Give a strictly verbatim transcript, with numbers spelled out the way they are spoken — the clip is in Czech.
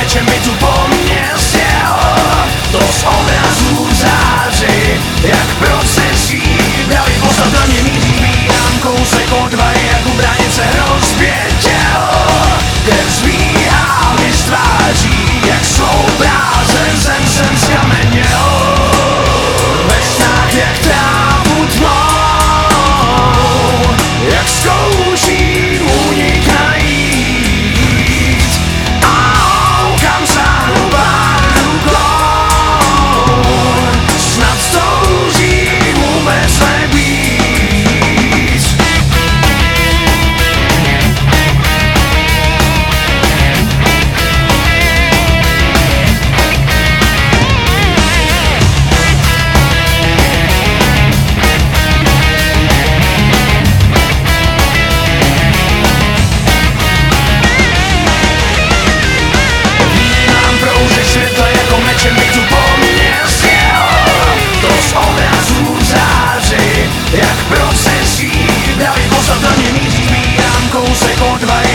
mečem mi tu po mně sjel. To z obrazu září, jak procesí. Pravý postav na mě míří, zbírám kousek odvahy, jak u bránice rozbětěl. Krev zvíhá mi z tváří, jak svou brázen zem jsem skameněl. Ve snách jak trávu tmou, jak zkouším unik najít. Au, kam sáhnu pár rukou, snad toužím vůbec nebýt. Mečem mi tu po mně sjel. To z obrazu září, jak procesí. Pravý postav na mě míří, zbírám kousek odvahy.